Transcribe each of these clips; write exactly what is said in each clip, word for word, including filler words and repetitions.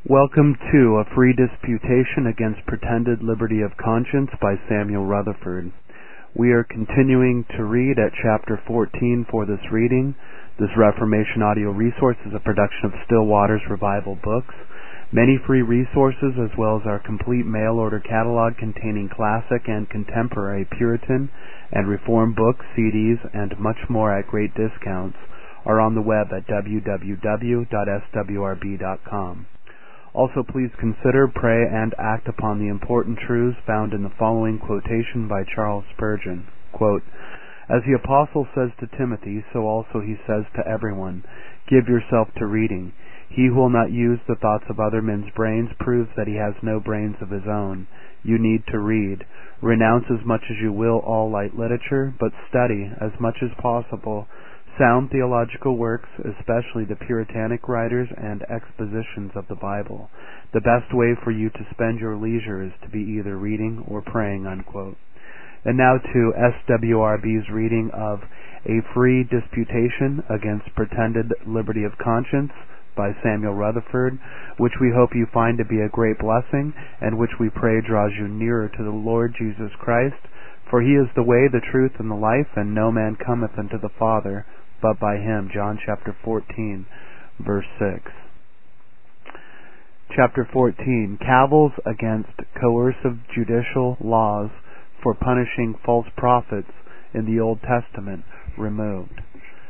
Welcome to A Free Disputation Against Pretended Liberty of Conscience by Samuel Rutherford. We are continuing to read at chapter fourteen for this reading. This Reformation audio resource is a production of Still Waters Revival Books. Many free resources as well as our complete mail-order catalog containing classic and contemporary Puritan and Reformed books, C Ds, and much more at great discounts are on the web at w w w dot s w r b dot com. Also, please consider, pray, and act upon the important truths found in the following quotation by Charles Spurgeon. Quote, "As the Apostle says to Timothy, so also he says to everyone, give yourself to reading. He who will not use the thoughts of other men's brains proves that he has no brains of his own. You need to read. Renounce as much as you will all light literature, but study, as much as possible, sound theological works, especially the Puritanic writers and expositions of the Bible. The best way for you to spend your leisure is to be either reading or praying," unquote. And now to S W R B's reading of A Free Disputation Against Pretended Liberty of Conscience by Samuel Rutherford, which we hope you find to be a great blessing, and which we pray draws you nearer to the Lord Jesus Christ, for he is the way, the truth, and the life, and no man cometh unto the Father but by him. John chapter fourteen, verse six. Chapter fourteen, Cavils against coercive judicial laws for punishing false prophets in the Old Testament removed.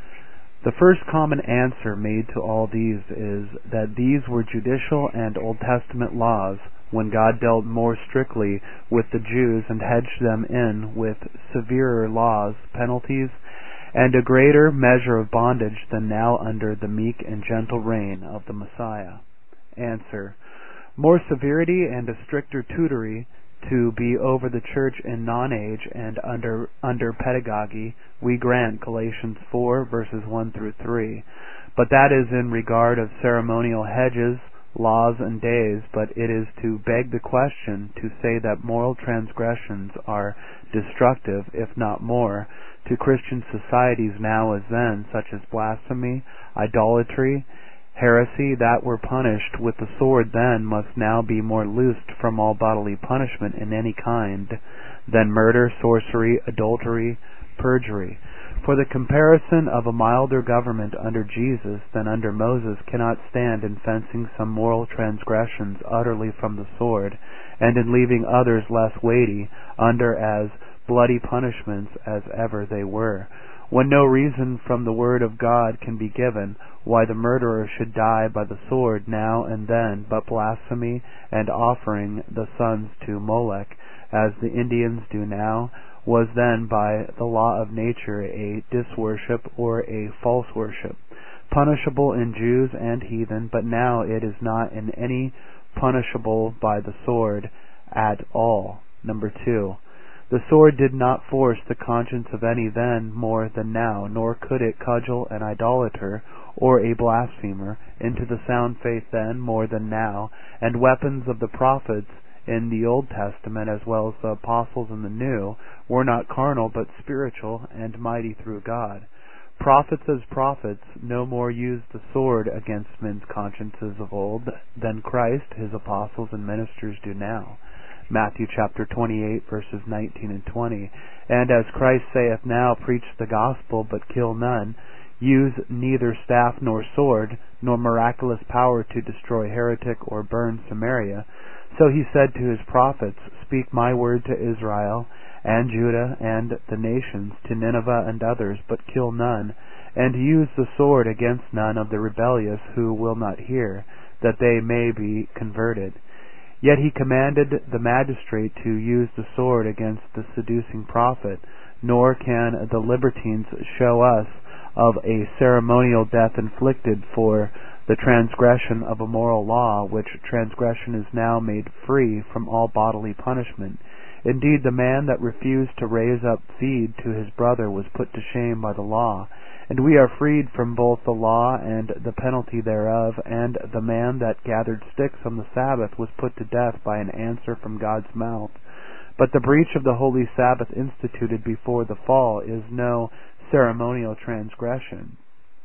The first common answer made to all these is that these were judicial and Old Testament laws when God dealt more strictly with the Jews and hedged them in with severer laws, penalties, and a greater measure of bondage than now under the meek and gentle reign of the Messiah. Answer: more severity and a stricter tutory to be over the church in non-age and under under pedagogy we grant, Galatians four, verses one through three. But that is in regard of ceremonial hedges, laws, and days, but it is to beg the question to say that moral transgressions are destructive, if not more, to Christian societies now as then, such as blasphemy, idolatry, heresy, that were punished with the sword then must now be more loosed from all bodily punishment in any kind than murder, sorcery, adultery, perjury. For the comparison of a milder government under Jesus than under Moses cannot stand in fencing some moral transgressions utterly from the sword, and in leaving others less weighty under as bloody punishments as ever they were, when no reason from the word of God can be given why the murderer should die by the sword now and then, but blasphemy and offering the sons to Molech, as the Indians do now, was then by the law of nature a disworship or a false worship, punishable in Jews and heathen, but now it is not in any punishable by the sword at all. Number two, the sword did not force the conscience of any then more than now, nor could it cudgel an idolater or a blasphemer into the sound faith then more than now, and weapons of the prophets in the Old Testament as well as the apostles in the New were not carnal but spiritual and mighty through God. Prophets as prophets no more used the sword against men's consciences of old than Christ, his apostles, and ministers do now. Matthew chapter twenty-eight, verses nineteen and twenty. And as Christ saith now, preach the gospel, but kill none. Use neither staff nor sword, nor miraculous power to destroy heretic or burn Samaria. So he said to his prophets, speak my word to Israel and Judah and the nations, to Nineveh and others, but kill none. And use the sword against none of the rebellious who will not hear, that they may be converted. Yet he commanded the magistrate to use the sword against the seducing prophet, nor can the libertines show us of a ceremonial death inflicted for the transgression of a moral law, which transgression is now made free from all bodily punishment. Indeed, the man that refused to raise up seed to his brother was put to shame by the law. And we are freed from both the law and the penalty thereof, and the man that gathered sticks on the Sabbath was put to death by an answer from God's mouth. But the breach of the holy Sabbath instituted before the fall is no ceremonial transgression.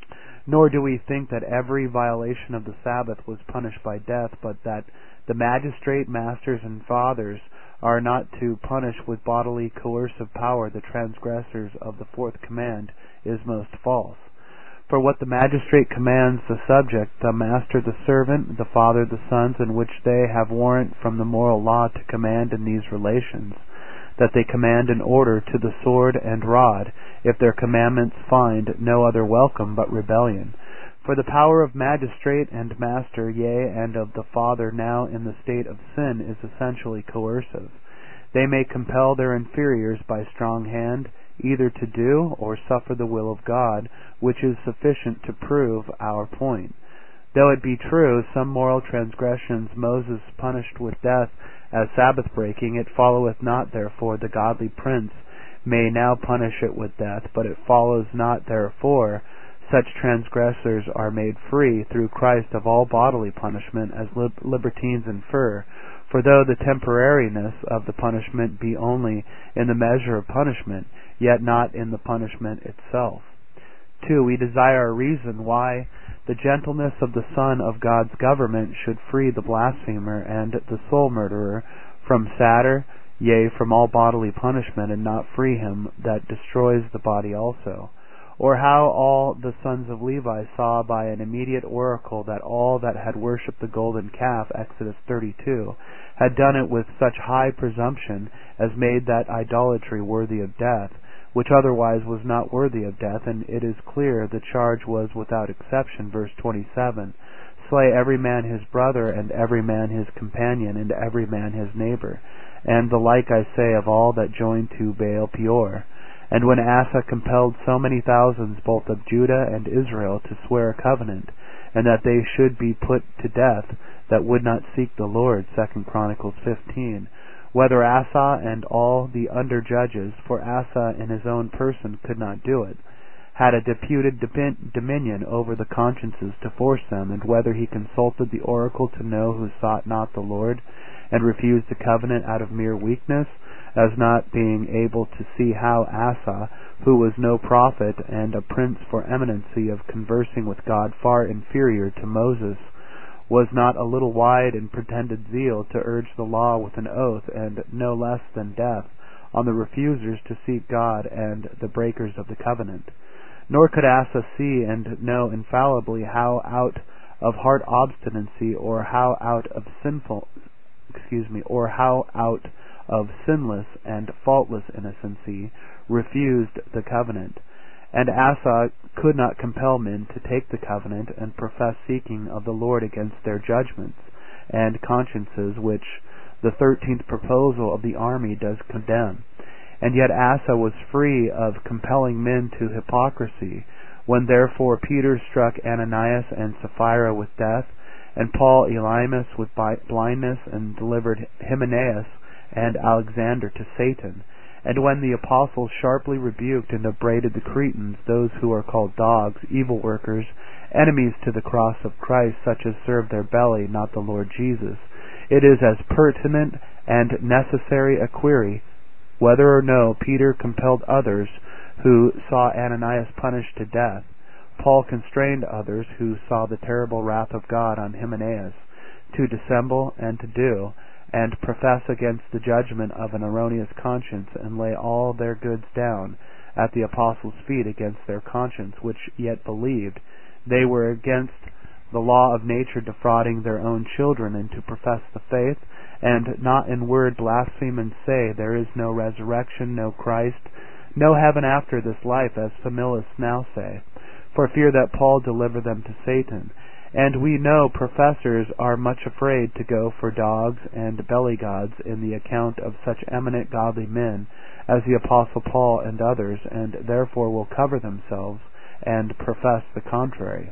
Nor do we think that every violation of the Sabbath was punished by death, but that the magistrate, masters, and fathers are not to punish with bodily coercive power the transgressors of the fourth command is most false. For what the magistrate commands the subject, the master the servant, the father the sons, in which they have warrant from the moral law to command in these relations, that they command in order to the sword and rod, if their commandments find no other welcome but rebellion. For the power of magistrate and master, yea, and of the father now in the state of sin, is essentially coercive. They may compel their inferiors by strong hand, either to do or suffer the will of God, which is sufficient to prove our point. Though it be true, some moral transgressions Moses punished with death as Sabbath breaking, it followeth not therefore the godly prince may now punish it with death, but it follows not therefore such transgressors are made free through Christ of all bodily punishment, as lib- libertines infer. For though the temporariness of the punishment be only in the measure of punishment, yet not in the punishment itself. Two, we desire a reason why the gentleness of the Son of God's government should free the blasphemer and the soul murderer from satyr, yea, from all bodily punishment, and not free him that destroys the body also. Or how all the sons of Levi saw by an immediate oracle that all that had worshipped the golden calf, Exodus thirty-two, had done it with such high presumption as made that idolatry worthy of death, which otherwise was not worthy of death, and it is clear the charge was without exception, verse twenty-seven, slay every man his brother, and every man his companion, and every man his neighbor, and the like I say of all that join to Baal Peor. And when Asa compelled so many thousands both of Judah and Israel to swear a covenant, and that they should be put to death that would not seek the Lord, Second Chronicles fifteen, whether Asa and all the under judges, for Asa in his own person could not do it, had a deputed dominion over the consciences to force them, and whether he consulted the oracle to know who sought not the Lord, and refused the covenant out of mere weakness, as not being able to see how Asa, who was no prophet and a prince for eminency of conversing with God far inferior to Moses, was not a little wide in pretended zeal to urge the law with an oath, and no less than death, on the refusers to seek God and the breakers of the covenant. Nor could Asa see and know infallibly how out of heart obstinacy, or how out of sinful, excuse me, or how out of sinless and faultless innocency refused the covenant. And Asa could not compel men to take the covenant and profess seeking of the Lord against their judgments and consciences, which the thirteenth proposal of the army does condemn. And yet Asa was free of compelling men to hypocrisy. When therefore Peter struck Ananias and Sapphira with death, and Paul Elymas with blindness, and delivered Hymenaeus and Alexander to Satan, and when the apostles sharply rebuked and upbraided the Cretans, those who are called dogs, evil workers, enemies to the cross of Christ, such as serve their belly, not the Lord Jesus, it is as pertinent and necessary a query whether or no Peter compelled others who saw Ananias punished to death. Paul constrained others who saw the terrible wrath of God on Hymenaeus to dissemble and to do, and profess against the judgment of an erroneous conscience, and lay all their goods down at the apostles' feet against their conscience, which yet believed. They were against the law of nature, defrauding their own children, and to profess the faith, and not in word blaspheme, and say, there is no resurrection, no Christ, no heaven after this life, as familists now say, for fear that Paul deliver them to Satan. And we know professors are much afraid to go for dogs and belly gods in the account of such eminent godly men as the Apostle Paul and others, and therefore will cover themselves and profess the contrary.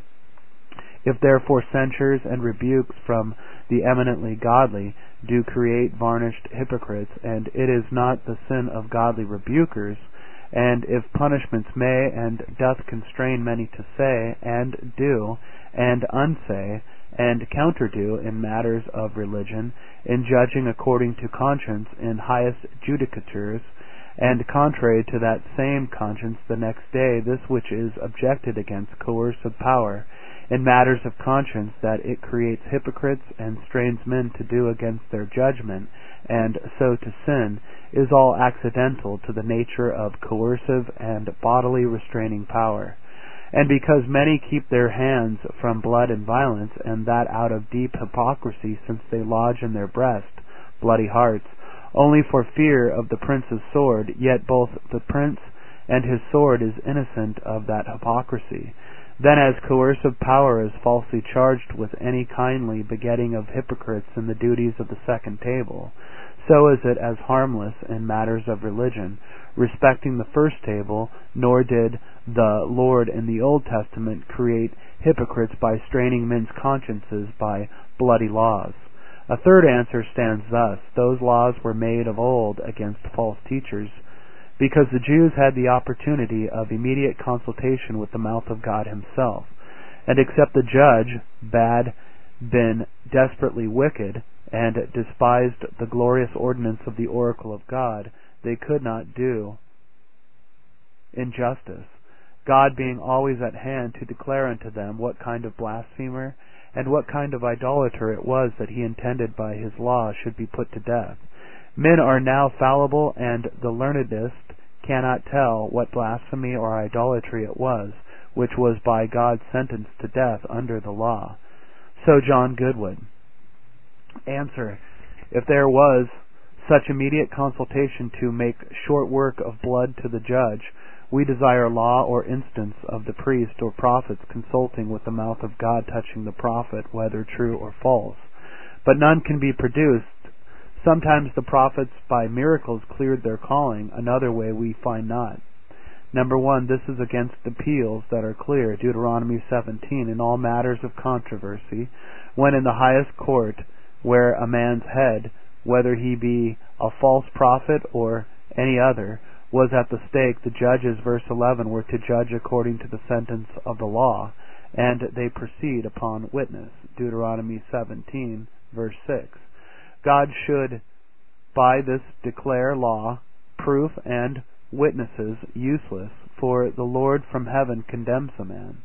If therefore censures and rebukes from the eminently godly do create varnished hypocrites, and it is not the sin of godly rebukers, and if punishments may and doth constrain many to say, and do, and unsay, and counterdo in matters of religion, in judging according to conscience, in highest judicatures, and contrary to that same conscience the next day, this which is objected against coercive power in matters of conscience, that it creates hypocrites and strains men to do against their judgment, and so to sin, is all accidental to the nature of coercive and bodily restraining power. And because many keep their hands from blood and violence, and that out of deep hypocrisy, since they lodge in their breast bloody hearts, only for fear of the prince's sword, yet both the prince and his sword is innocent of that hypocrisy. Then as coercive power is falsely charged with any kindly begetting of hypocrites in the duties of the second table, so is it as harmless in matters of religion respecting the first table, nor did the Lord in the Old Testament create hypocrites by straining men's consciences by bloody laws. A third answer stands thus: those laws were made of old against false teachers, because the Jews had the opportunity of immediate consultation with the mouth of God himself, and except the judge, bad, been desperately wicked, and despised the glorious ordinance of the oracle of God, they could not do injustice, God being always at hand to declare unto them what kind of blasphemer and what kind of idolater it was that he intended by his law should be put to death. Men are now fallible, and the learnedest cannot tell what blasphemy or idolatry it was, which was by God sentenced to death under the law. So John Goodwood. Answer: if there was such immediate consultation to make short work of blood to the judge, we desire law or instance of the priest or prophets consulting with the mouth of God touching the prophet, whether true or false. But none can be produced. Sometimes the prophets by miracles cleared their calling, another way we find not. Number one, this is against appeals that are clear, Deuteronomy seventeen, in all matters of controversy, when in the highest court, where a man's head, whether he be a false prophet or any other, was at the stake, the judges, verse eleven, were to judge according to the sentence of the law, and they proceed upon witness, Deuteronomy seventeen, verse six. God should by this declare law, proof, and witnesses useless, for the Lord from heaven condemns a man.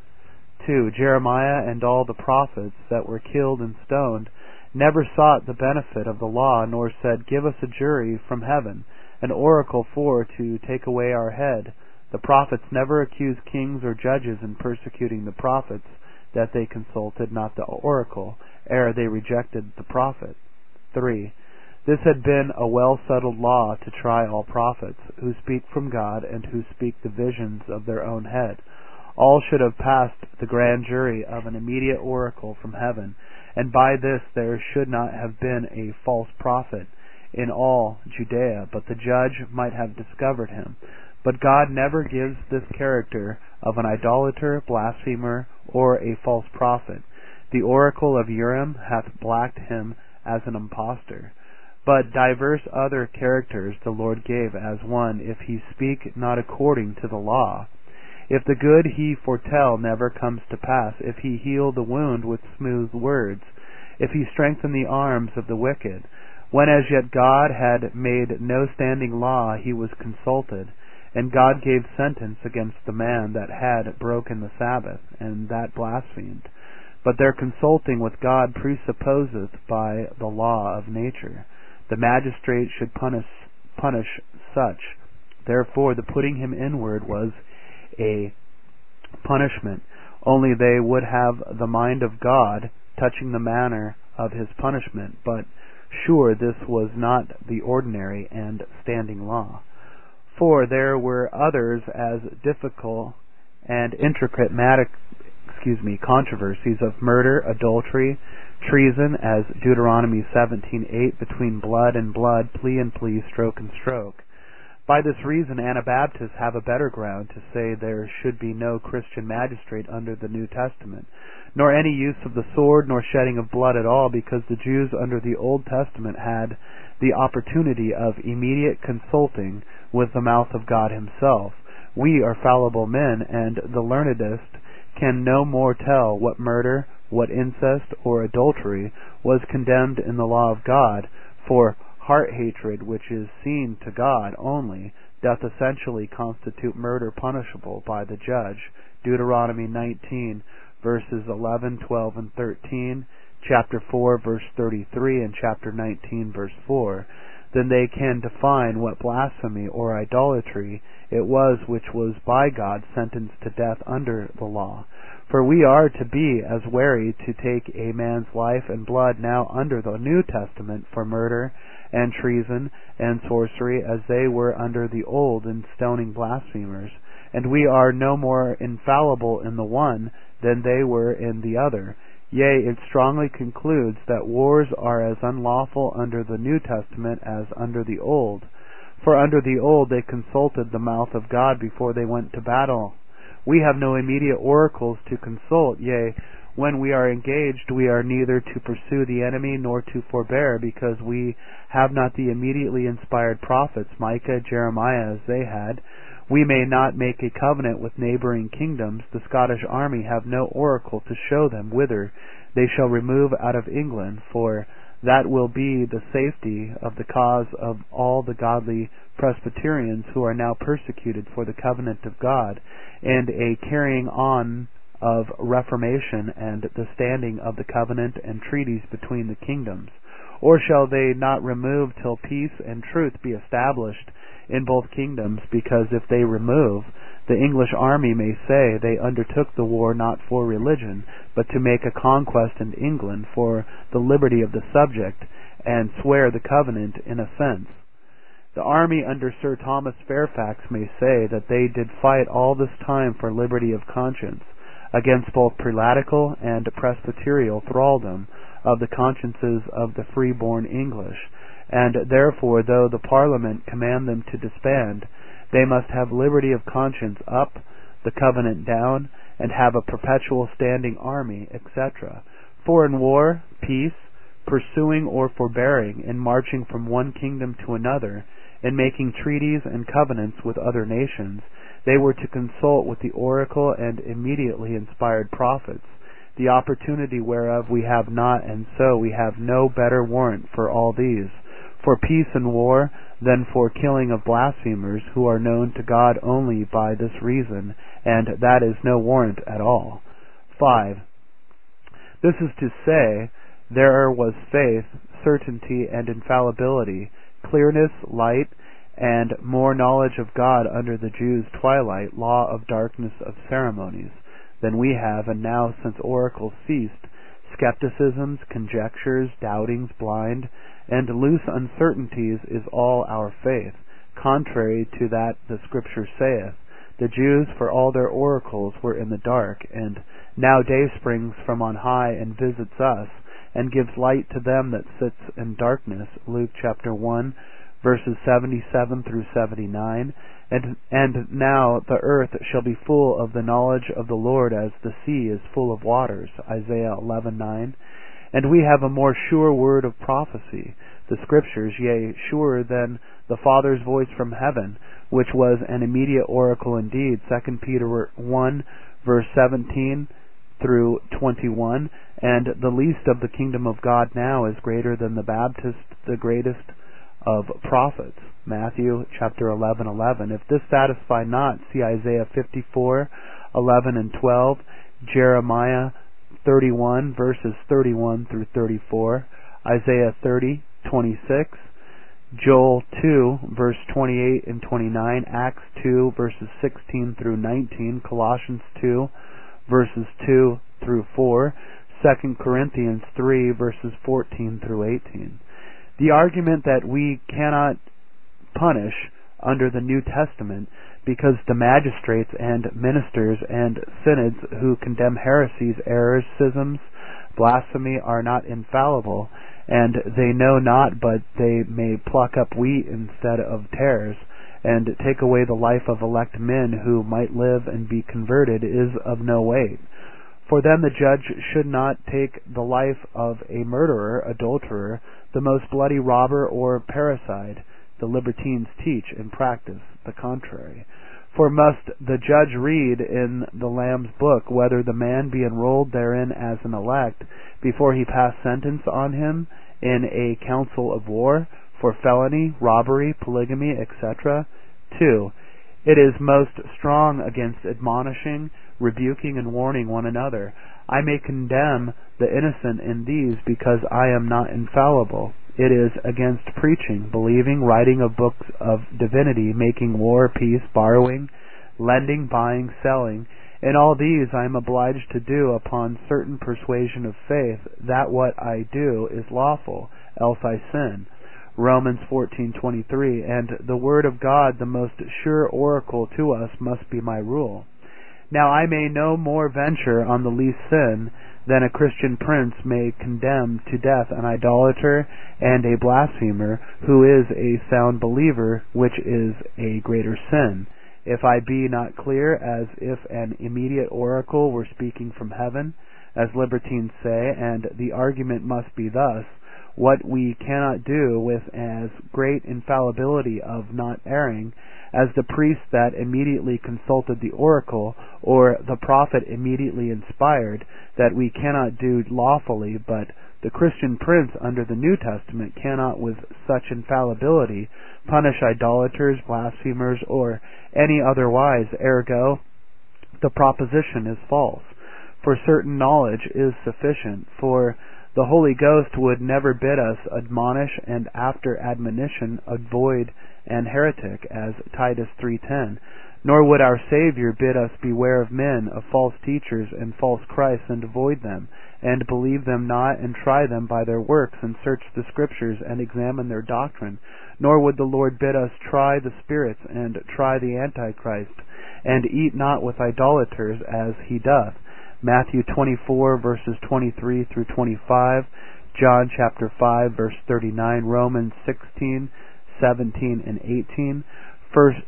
Two, Jeremiah and all the prophets that were killed and stoned never sought the benefit of the law, nor said, give us a jury from heaven, an oracle for to take away our head. The prophets never accused kings or judges in persecuting the prophets that they consulted, not the oracle, ere they rejected the prophet. Three, this had been a well-settled law to try all prophets, who speak from God and who speak the visions of their own head. All should have passed the grand jury of an immediate oracle from heaven, and by this there should not have been a false prophet in all Judea, but the judge might have discovered him. But God never gives this character of an idolater, blasphemer, or a false prophet. The oracle of Urim hath blacked him as an impostor. But divers other characters the Lord gave, as one, if he speak not according to the law, if the good he foretell never comes to pass, if he heal the wound with smooth words, if he strengthen the arms of the wicked, when as yet God had made no standing law, he was consulted, and God gave sentence against the man that had broken the Sabbath, and that blasphemed. But their consulting with God presupposeth by the law of nature. The magistrate should punish, punish such. Therefore the putting him inward was a punishment, only they would have the mind of God touching the manner of his punishment, but sure this was not the ordinary and standing law. For there were others as difficult and intricate matic, excuse me, controversies of murder, adultery, treason, as Deuteronomy seventeen eight, between blood and blood, plea and plea, stroke and stroke. By this reason Anabaptists have a better ground to say there should be no Christian magistrate under the New Testament, nor any use of the sword, nor shedding of blood at all, because the Jews under the Old Testament had the opportunity of immediate consulting with the mouth of God himself. We are fallible men, and the learnedest can no more tell what murder, what incest, or adultery was condemned in the law of God, for heart hatred, which is seen to God only, doth essentially constitute murder punishable by the judge. Deuteronomy nineteen, verses eleven, twelve, and thirteen, chapter four, verse thirty-three, and chapter nineteen, verse four. Then they can define what blasphemy or idolatry it was which was by God sentenced to death under the law. For we are to be as wary to take a man's life and blood now under the New Testament for murder and treason and sorcery as they were under the Old in stoning blasphemers. And we are no more infallible in the one than they were in the other. Yea, it strongly concludes that wars are as unlawful under the New Testament as under the Old. For under the Old they consulted the mouth of God before they went to battle. We have no immediate oracles to consult, yea, when we are engaged we are neither to pursue the enemy nor to forbear, because we have not the immediately inspired prophets, Micah, Jeremiah, as they had. We may not make a covenant with neighboring kingdoms. The Scottish army have no oracle to show them whither they shall remove out of England, for that will be the safety of the cause of all the godly Presbyterians who are now persecuted for the covenant of God, and a carrying on of reformation and the standing of the covenant and treaties between the kingdoms. Or shall they not remove till peace and truth be established in both kingdoms? Because if they remove, the English army may say they undertook the war not for religion, but to make a conquest in England for the liberty of the subject, and swear the covenant in a sense. The army under Sir Thomas Fairfax may say that they did fight all this time for liberty of conscience, against both prelatical and presbyterial thraldom of the consciences of the free-born English, and therefore, though the Parliament command them to disband, they must have liberty of conscience up, the covenant down, and have a perpetual standing army, et cetera. For in war, peace, pursuing or forbearing, in marching from one kingdom to another, in making treaties and covenants with other nations, they were to consult with the oracle and immediately inspired prophets, the opportunity whereof we have not, and so we have no better warrant for all these, for peace and war, than for killing of blasphemers, who are known to God only by this reason, and that is no warrant at all. five. This is to say, there was faith, certainty, and infallibility, clearness, light, and more knowledge of God under the Jews' twilight, law of darkness of ceremonies, than we have, and now since oracles ceased, skepticisms, conjectures, doubtings, blind, and loose uncertainties is all our faith, contrary to that the Scripture saith, the Jews for all their oracles were in the dark, and now day springs from on high and visits us, and gives light to them that sits in darkness, Luke chapter one, verses seventy-seven through seventy-nine, and, and now the earth shall be full of the knowledge of the Lord as the sea is full of waters, Isaiah eleven nine. And we have a more sure word of prophecy, the Scriptures, yea, surer than the Father's voice from heaven, which was an immediate oracle indeed, Second Peter one, verse seventeen through twenty-one, and the least of the kingdom of God now is greater than the Baptist, the greatest of prophets, Matthew chapter eleven eleven. If this satisfy not, see Isaiah fifty-four eleven and twelve, Jeremiah thirty-one verses thirty-one through thirty-four, Isaiah thirty twenty-six, Joel two verse twenty-eight and twenty-nine, Acts two verses sixteen through nineteen, Colossians two verses two through four, Second Corinthians three verses fourteen through eighteen. The argument that we cannot punish under the New Testament because the magistrates and ministers and synods who condemn heresies, errors, schisms, blasphemy are not infallible, and they know not but they may pluck up wheat instead of tares, and take away the life of elect men who might live and be converted, is of no weight. For then the judge should not take the life of a murderer, adulterer, the most bloody robber, or parricide. The libertines teach and practice the contrary. For must the judge read in the Lamb's book whether the man be enrolled therein as an elect, before he pass sentence on him in a council of war? for felony, robbery, polygamy, et cetera. two. It is most strong against admonishing, rebuking, and warning one another. I may condemn the innocent in these because I am not infallible. It is against preaching, believing, writing of books of divinity, making war, peace, borrowing, lending, buying, selling. In all these I am obliged to do upon certain persuasion of faith, that what I do is lawful, else I sin. Romans fourteen twenty-three. And the word of God, the most sure oracle to us, must be my rule. Now I may no more venture on the least sin than a Christian prince may condemn to death an idolater and a blasphemer, who is a sound believer, which is a greater sin. If I be not clear, as if an immediate oracle were speaking from heaven, as libertines say, and the argument must be thus: what we cannot do with as great infallibility of not erring, as the priest that immediately consulted the oracle, or the prophet immediately inspired, that we cannot do lawfully, but the Christian prince under the New Testament cannot with such infallibility punish idolaters, blasphemers, or any otherwise. Ergo, the proposition is false. For certain knowledge is sufficient, for the Holy Ghost would never bid us admonish, and after admonition avoid an heretic, as Titus three ten. Nor would our Savior bid us beware of men, of false teachers and false Christs, and avoid them, and believe them not, and try them by their works, and search the Scriptures, and examine their doctrine. Nor would the Lord bid us try the spirits, and try the Antichrist, and eat not with idolaters, as he doth. Matthew twenty-four, verses twenty-three through twenty-five, John chapter five, verse thirty-nine, Romans sixteen, seventeen, and eighteen, First,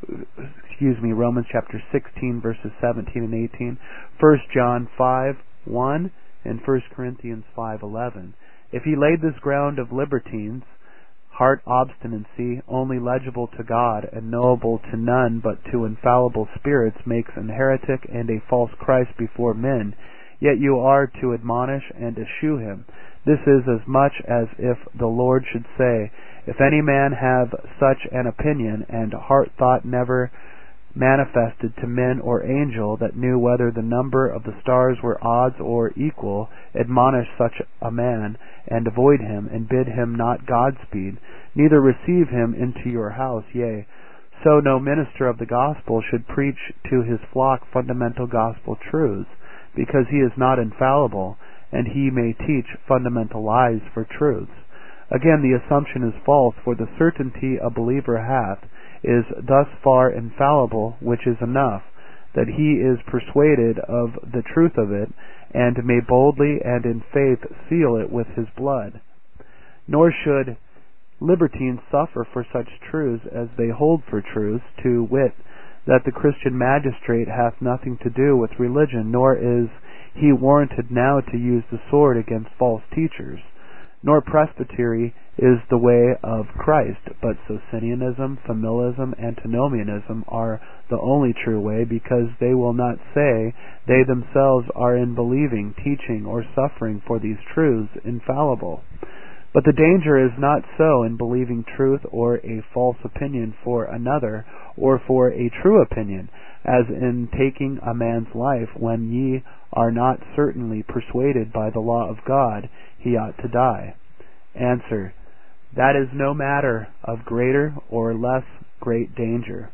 excuse me, Romans chapter sixteen, verses seventeen and eighteen, First John five, one, and First Corinthians five, eleven. If he laid this ground of libertines, heart obstinacy, only legible to God and knowable to none but to infallible spirits, makes an heretic and a false Christ before men, yet you are to admonish and eschew him. This is as much as if the Lord should say, if any man have such an opinion, and heart thought never manifested to men or angel, that knew whether the number of the stars were odds or equal, admonish such a man, and avoid him, and bid him not Godspeed, neither receive him into your house. Yea, so no minister of the gospel should preach to his flock fundamental gospel truths, because he is not infallible, and he may teach fundamental lies for truths. Again, the assumption is false, for the certainty a believer hath is thus far infallible, which is enough, that he is persuaded of the truth of it, and may boldly and in faith seal it with his blood. Nor should libertines suffer for such truths as they hold for truths, to wit, that the Christian magistrate hath nothing to do with religion, nor is he warranted now to use the sword against false teachers. Nor presbytery is the way of Christ, but Socinianism, familism, antinomianism are the only true way, because they will not say they themselves are in believing, teaching, or suffering for these truths infallible. But the danger is not so in believing truth or a false opinion for another, or for a true opinion, as in taking a man's life, when ye are not certainly persuaded by the law of God he ought to die. Answer: that is no matter of greater or less great danger.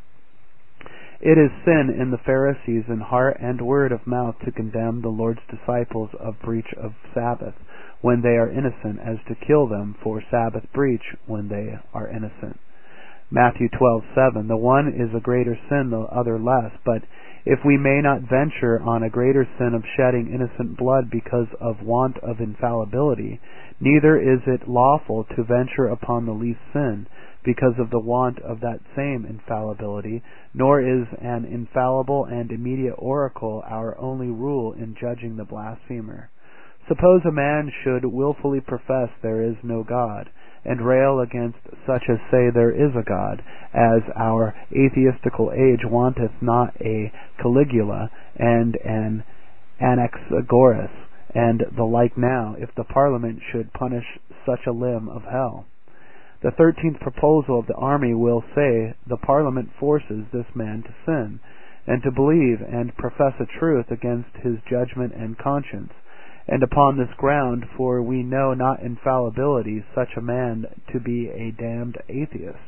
It is sin in the Pharisees in heart and word of mouth to condemn the Lord's disciples of breach of Sabbath when they are innocent, as to kill them for Sabbath breach when they are innocent. Matthew twelve seven. The one is a greater sin, the other less. But if we may not venture on a greater sin of shedding innocent blood because of want of infallibility, neither is it lawful to venture upon the least sin because of the want of that same infallibility, nor is an infallible and immediate oracle our only rule in judging the blasphemer. Suppose a man should wilfully profess there is no God, and rail against such as say there is a God, as our atheistical age wanteth not a Caligula and an Anaxagoras, and the like now, if the Parliament should punish such a limb of hell. The thirteenth proposal of the army will say the Parliament forces this man to sin, and to believe and profess a truth against his judgment and conscience, and upon this ground, for we know not infallibility, such a man to be a damned atheist.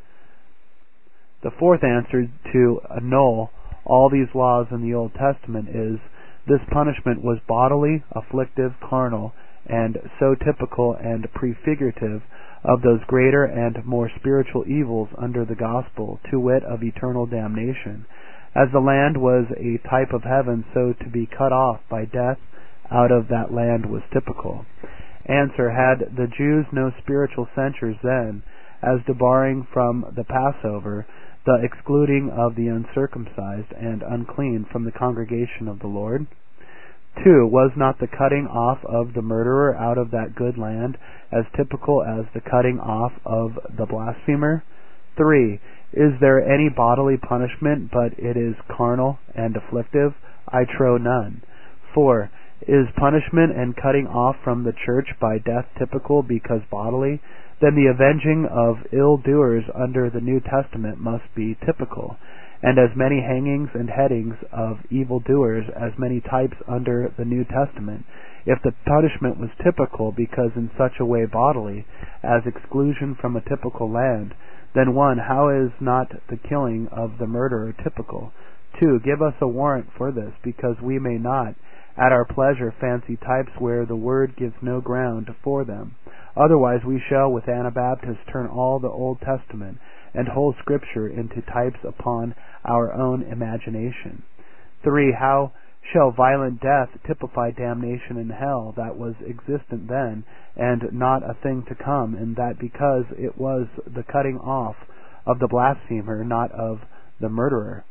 The fourth answer to annul all these laws in the Old Testament is, this punishment was bodily, afflictive, carnal, and so typical and prefigurative of those greater and more spiritual evils under the gospel, to wit, of eternal damnation. As the land was a type of heaven, so to be cut off by death out of that land was typical. Answer: had the Jews no spiritual censures then, as debarring from the Passover, the excluding of the uncircumcised and unclean from the congregation of the Lord? Two, was not the cutting off of the murderer out of that good land as typical as the cutting off of the blasphemer? Three, is there any bodily punishment, but it is carnal and afflictive? I trow none. Four, is punishment and cutting off from the church by death typical because bodily? Then the avenging of ill-doers under the New Testament must be typical, and as many hangings and headings of evil-doers as many types under the New Testament. If the punishment was typical because in such a way bodily, as exclusion from a typical land, then one, how is not the killing of the murderer typical? Two, give us a warrant for this, because we may not, at our pleasure, fancy types where the word gives no ground for them. Otherwise we shall, with Anabaptists, turn all the Old Testament and whole Scripture into types upon our own imagination. Three, how shall violent death typify damnation in hell that was existent then, and not a thing to come, and that because it was the cutting off of the blasphemer, not of the murderer?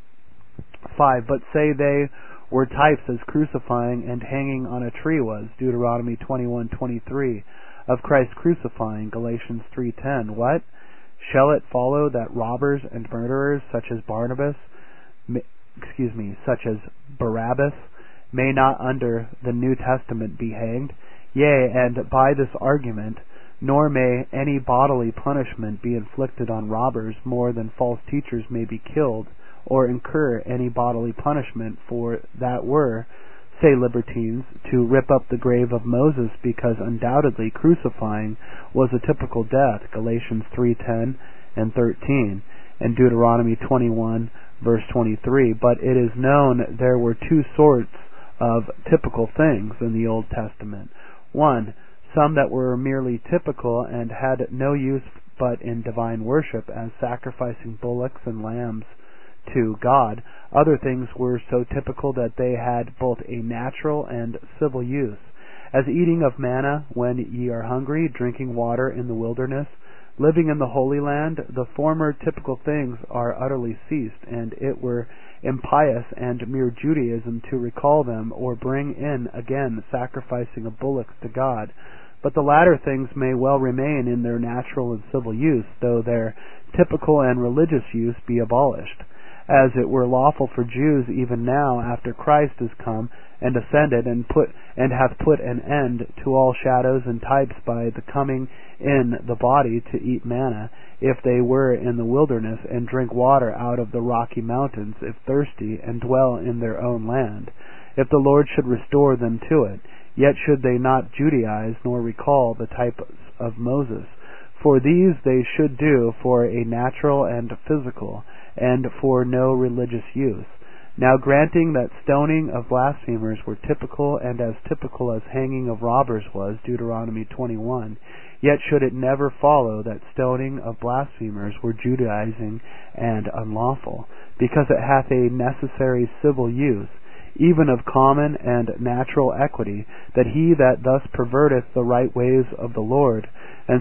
Five, but say they were types as crucifying and hanging on a tree was, Deuteronomy twenty-one twenty-three, of Christ crucifying, Galatians three ten. What? Shall it follow that robbers and murderers, such as Barnabas, may, excuse me, such as Barabbas, may not under the New Testament be hanged? Yea, and by this argument, nor may any bodily punishment be inflicted on robbers more than false teachers may be killed, or incur any bodily punishment, for that were, say libertines, to rip up the grave of Moses, because undoubtedly crucifying was a typical death, Galatians three ten and thirteen, and Deuteronomy twenty-one verse twenty-three. But it is known there were two sorts of typical things in the Old Testament. One, some that were merely typical and had no use but in divine worship, as sacrificing bullocks and lambs to God. Other things were so typical that they had both a natural and civil use, as eating of manna when ye are hungry, drinking water in the wilderness, living in the Holy Land. The former typical things are utterly ceased, and it were impious and mere Judaism to recall them, or bring in again sacrificing of bullocks to God. But the latter things may well remain in their natural and civil use, though their typical and religious use be abolished, as it were lawful for Jews even now, after Christ is come and ascended, and put and hath put an end to all shadows and types by the coming in the body, to eat manna, if they were in the wilderness, and drink water out of the rocky mountains, if thirsty, and dwell in their own land, if the Lord should restore them to it. Yet should they not Judaize, nor recall the types of Moses. For these they should do for a natural and physical, and for no religious use. Now granting that stoning of blasphemers were typical, and as typical as hanging of robbers was, Deuteronomy twenty-one, yet should it never follow that stoning of blasphemers were Judaizing and unlawful, because it hath a necessary civil use, even of common and natural equity, that he that thus perverteth the right ways of the Lord, and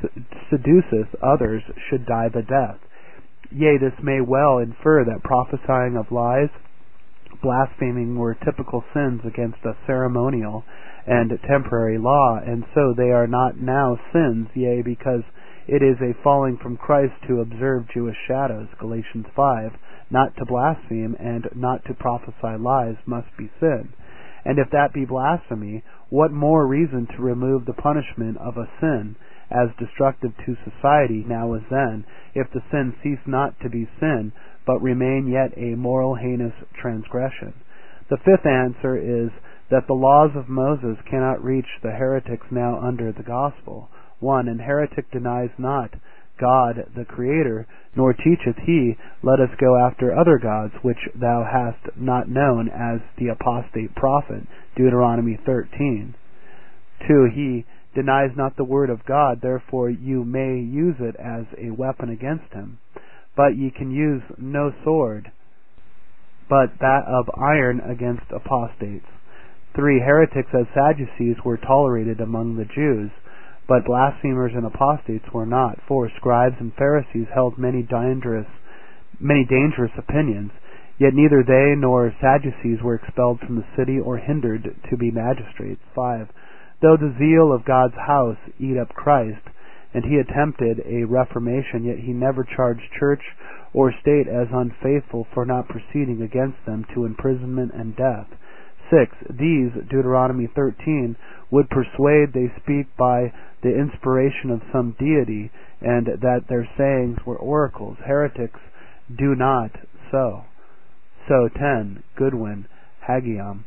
seduceth others, should die the death. Yea, this may well infer that prophesying of lies, blaspheming were typical sins against a ceremonial and temporary law, and so they are not now sins, yea, because it is a falling from Christ to observe Jewish shadows, Galatians five, not to blaspheme and not to prophesy lies must be sin. And if that be blasphemy, what more reason to remove the punishment of a sin, as destructive to society now as then, if the sin cease not to be sin, but remain yet a moral heinous transgression. The fifth answer is that the laws of Moses cannot reach the heretics now under the gospel. One, an heretic denies not God the Creator, nor teacheth he, let us go after other gods, which thou hast not known, as the apostate prophet, Deuteronomy thirteen. Two, he denies not the word of God, therefore you may use it as a weapon against him. But ye can use no sword, but that of iron against apostates. Three, heretics as Sadducees were tolerated among the Jews, but blasphemers and apostates were not. Four, scribes and Pharisees held many dangerous, many dangerous opinions, yet neither they nor Sadducees were expelled from the city or hindered to be magistrates. Five, though the zeal of God's house eat up Christ, and he attempted a reformation, yet he never charged church or state as unfaithful for not proceeding against them to imprisonment and death. Six, these, Deuteronomy thirteen, would persuade they speak by the inspiration of some deity, and that their sayings were oracles. Heretics do not so. So, ten, Goodwin, Haggium.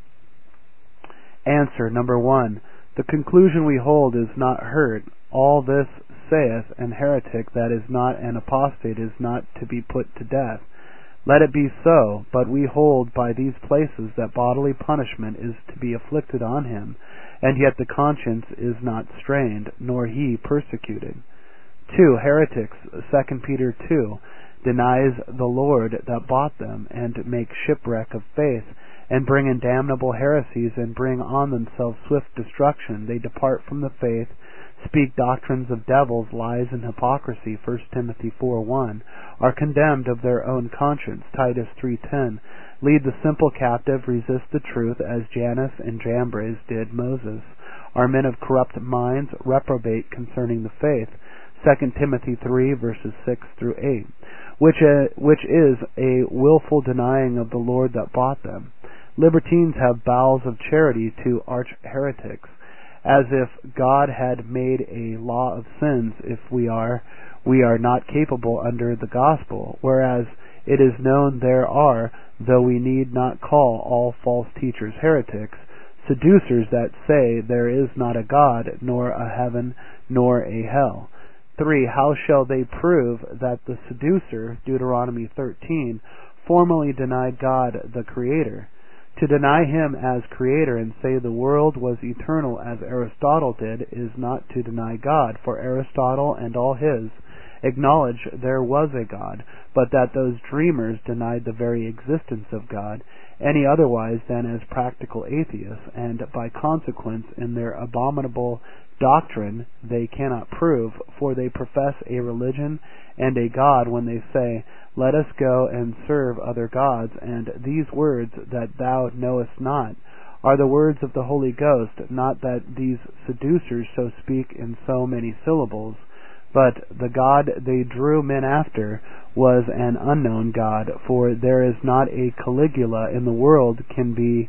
Answer, number one, the conclusion we hold is not hurt. All this saith an heretic that is not an apostate is not to be put to death. Let it be so, but we hold by these places that bodily punishment is to be afflicted on him, and yet the conscience is not strained, nor he persecuted. Two, heretics, Second Peter two, denies the Lord that bought them, and make shipwreck of faith, and bring in damnable heresies, and bring on themselves swift destruction. They depart from the faith, speak doctrines of devils, lies and hypocrisy, First Timothy four one, are condemned of their own conscience, Titus three ten, lead the simple captive, resist the truth, as Jannes and Jambres did Moses, are men of corrupt minds, reprobate concerning the faith, Second Timothy three verses six through eight, which, uh, which is a willful denying of the Lord that bought them. Libertines have bowels of charity to arch heretics, as if God had made a law of sins if we are we are not capable under the gospel, whereas it is known there are, though we need not call all false teachers heretics, seducers that say there is not a God, nor a heaven, nor a hell. Three, how shall they prove that the seducer, Deuteronomy thirteen, formally denied God the Creator? To deny him as Creator and say the world was eternal as Aristotle did is not to deny God, for Aristotle and all his acknowledge there was a God, but that those dreamers denied the very existence of God, any otherwise than as practical atheists, and by consequence in their abominable doctrine they cannot prove, for they profess a religion and a God when they say, let us go and serve other gods, and these words that thou knowest not are the words of the Holy Ghost, not that these seducers so speak in so many syllables, but the God they drew men after was an unknown God, for there is not a Caligula in the world can be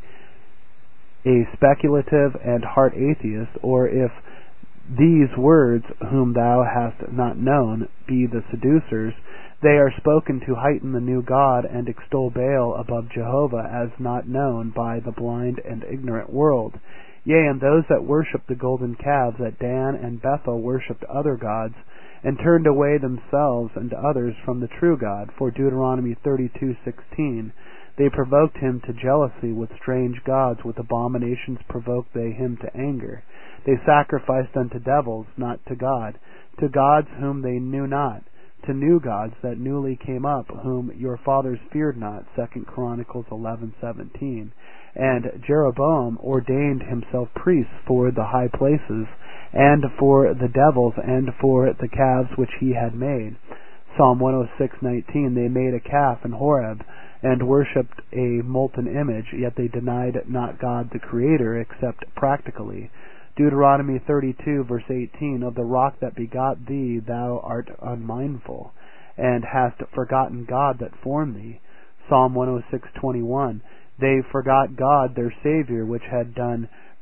a speculative and heart atheist, or if these words whom thou hast not known be the seducers, they are spoken to heighten the new God and extol Baal above Jehovah as not known by the blind and ignorant world. Yea, and those that worship the golden calves at Dan and Bethel worshipped other gods, and turned away themselves and others from the true God. For Deuteronomy thirty-two sixteen, they provoked him to jealousy with strange gods, with abominations provoked they him to anger. They sacrificed unto devils, not to God, to gods whom they knew not, to new gods that newly came up, whom your fathers feared not, Second Chronicles eleven seventeen. And Jeroboam ordained himself priests for the high places, and for the devils, and for the calves which he had made. Psalm one oh six nineteen, they made a calf in Horeb, and worshipped a molten image, yet they denied not God the Creator, except practically. Deuteronomy thirty-two verse eighteen, of the rock that begot thee thou art unmindful, and hast forgotten God that formed thee. Psalm one oh six twenty-one, they forgot God their Savior, which had done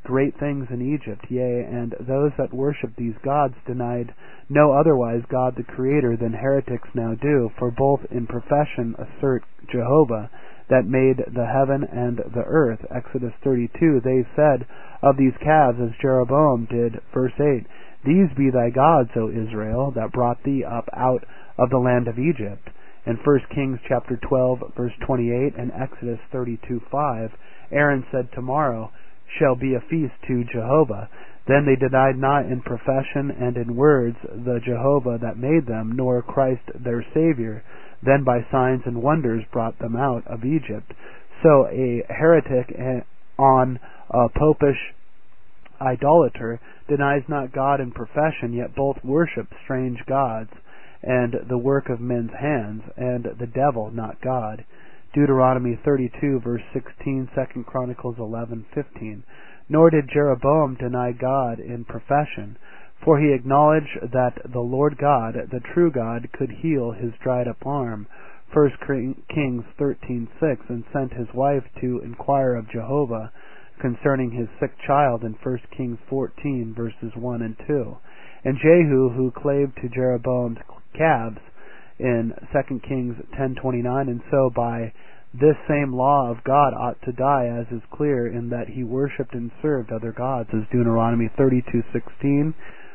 great things in Egypt, yea, and those that worshipped these gods denied no otherwise God the Creator than heretics now do, for both in profession assert Jehovah that made the heaven and the earth. Exodus thirty-two, they said of these calves as Jeroboam did, verse eight, These be thy gods, O Israel, that brought thee up out of the land of Egypt. In First Kings chapter twelve, verse twenty-eight, and Exodus thirty-two, five, Aaron said, Tomorrow shall be a feast to Jehovah. Then they denied not in profession and in words the Jehovah that made them, nor Christ their Savior. Then by signs and wonders brought them out of Egypt. So a heretic on a popish idolater denies not God in profession, yet both worship strange gods, and the work of men's hands, and the devil, not God. Deuteronomy thirty-two, verse sixteen, Second Chronicles eleven, fifteen. Nor did Jeroboam deny God in profession, for he acknowledged that the Lord God, the true God, could heal his dried up arm, First Kings thirteen, six, and sent his wife to inquire of Jehovah concerning his sick child in First Kings fourteen, verses one and two. And Jehu, who clave to Jeroboam's calves in Second Kings ten twenty-nine, and so by this same law of God ought to die, as is clear in that he worshipped and served other gods, as Deuteronomy thirty-two, sixteen,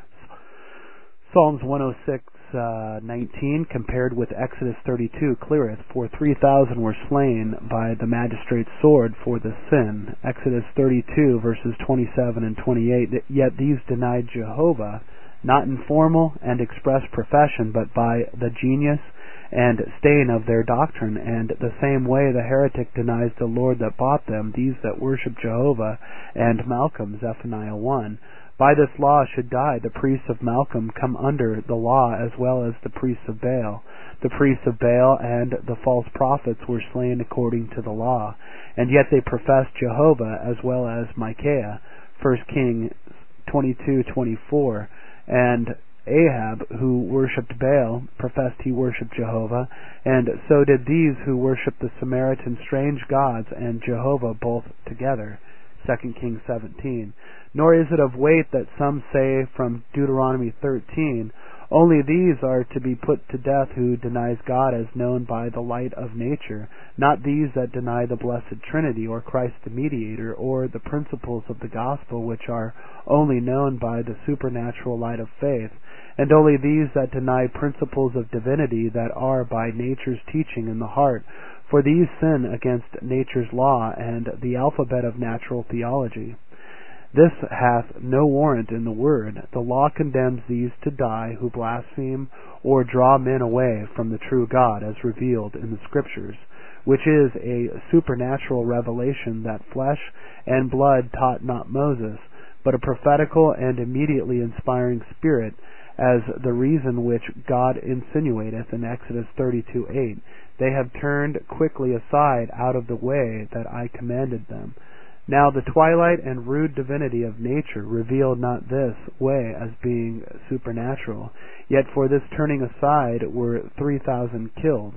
Psalms one oh six, nineteen, compared with Exodus thirty-two, cleareth, for three thousand were slain by the magistrate's sword for the sin. Exodus thirty-two, verses twenty-seven and twenty-eight, yet these denied Jehovah, not in formal and express profession, but by the genius and stain of their doctrine, and the same way the heretic denies the Lord that bought them, these that worship Jehovah and Malcham, Zephaniah one. By this law should die the priests of Malcham come under the law, as well as the priests of Baal. The priests of Baal and the false prophets were slain according to the law, and yet they professed Jehovah as well as Micaiah, First Kings twenty-two, twenty-four, and Ahab, who worshipped Baal, professed he worshipped Jehovah, and so did these who worshipped the Samaritan strange gods and Jehovah both together. Second Kings seventeen. Nor is it of weight that some say from Deuteronomy thirteen, Only these are to be put to death who denies God as known by the light of nature, not these that deny the blessed Trinity, or Christ the mediator, or the principles of the gospel, which are only known by the supernatural light of faith, and only these that deny principles of divinity that are by nature's teaching in the heart, for these sin against nature's law and the alphabet of natural theology. This hath no warrant in the word. The law condemns these to die who blaspheme or draw men away from the true God as revealed in the Scriptures, which is a supernatural revelation that flesh and blood taught not Moses, but a prophetical and immediately inspiring spirit, as the reason which God insinuateth in Exodus thirty-two, eight. They have turned quickly aside out of the way that I commanded them. Now the twilight and rude divinity of nature revealed not this way as being supernatural, yet for this turning aside were three thousand killed.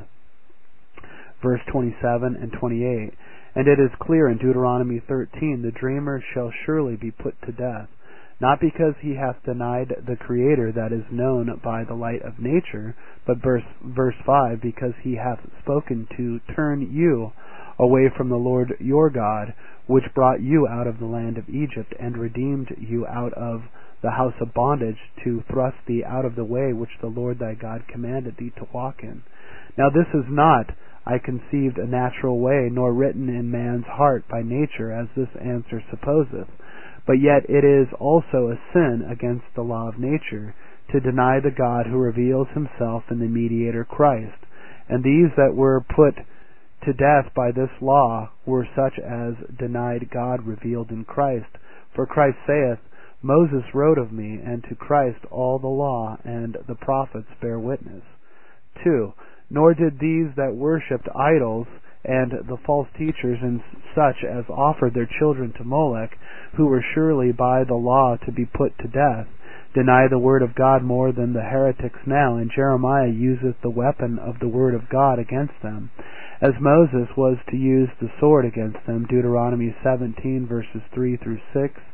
Verse twenty-seven and twenty-eight. And it is clear in Deuteronomy thirteen, the dreamer shall surely be put to death, not because he hath denied the Creator that is known by the light of nature, but verse, verse five, because he hath spoken to turn you away from the Lord your God, which brought you out of the land of Egypt, and redeemed you out of the house of bondage, to thrust thee out of the way which the Lord thy God commanded thee to walk in. Now this is not, I conceived, a natural way, nor written in man's heart by nature, as this answer supposeth, but yet it is also a sin against the law of nature, to deny the God who reveals himself in the mediator Christ. And these that were put to death by this law were such as denied God revealed in Christ. For Christ saith, Moses wrote of me, and to Christ all the law and the prophets bear witness. Two. Nor did these that worshipped idols and the false teachers and such as offered their children to Molech, who were surely by the law to be put to death, deny the word of God more than the heretics now, and Jeremiah useth the weapon of the word of God against them, as Moses was to use the sword against them, Deuteronomy seventeen, verses three through six,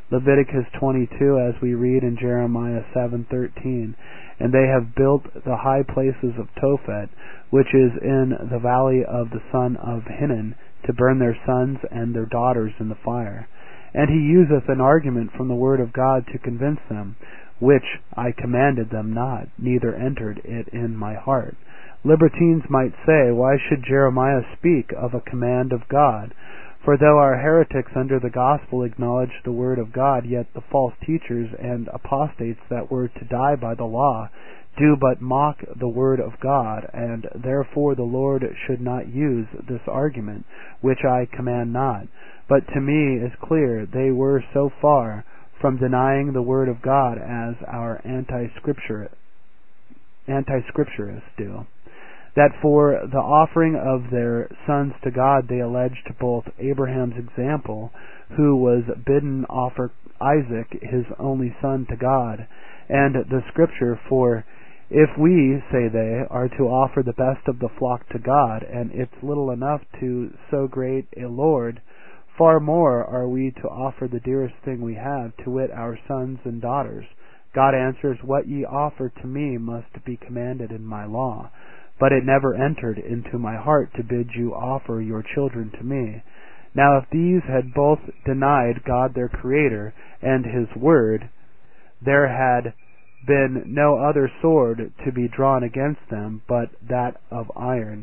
Leviticus twenty-two, as we read in Jeremiah seven thirteen, and they have built the high places of Tophet, which is in the valley of the son of Hinnom, to burn their sons and their daughters in the fire. And he useth an argument from the word of God to convince them, which I commanded them not, neither entered it in my heart. Libertines might say, why should Jeremiah speak of a command of God? For though our heretics under the gospel acknowledge the word of God, yet the false teachers and apostates that were to die by the law do but mock the word of God, and therefore the Lord should not use this argument, which I command not. But to me is clear they were so far from denying the word of God as our anti-scripture, anti-scripturists do, that for the offering of their sons to God they alleged both Abraham's example, who was bidden offer Isaac his only son to God, and the scripture, for if we, say they, are to offer the best of the flock to God, and it's little enough to so great a Lord, far more are we to offer the dearest thing we have, to wit our sons and daughters. God answers, what ye offer to me must be commanded in my law. But it never entered into my heart to bid you offer your children to me. Now if these had both denied God their Creator and His Word, there had been no other sword to be drawn against them but that of iron.